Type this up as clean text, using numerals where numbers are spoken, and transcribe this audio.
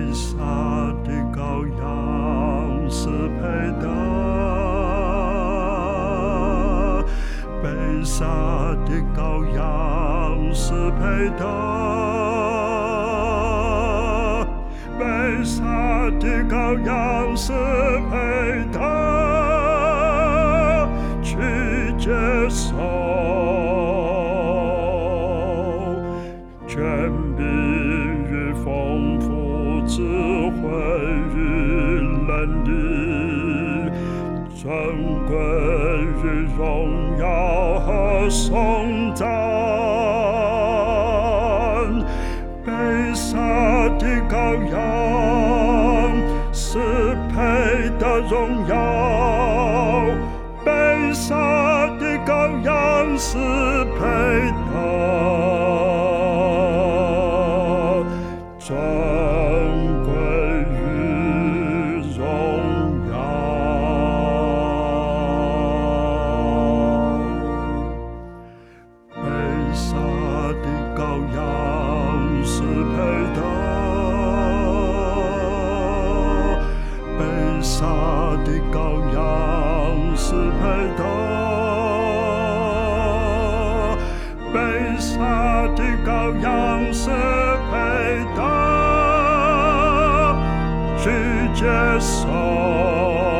杀的羔羊是配的，被杀的羔羊是配的，被杀的羔羊是配的，去接受权柄与丰富智慧与能力，尊贵与荣耀和颂赞，被杀的羔羊是配的荣耀，被杀的羔羊是配的尊贵与荣耀，被杀的羔羊是配的，被杀的羔羊是配的，被杀的羔羊是配的，去接受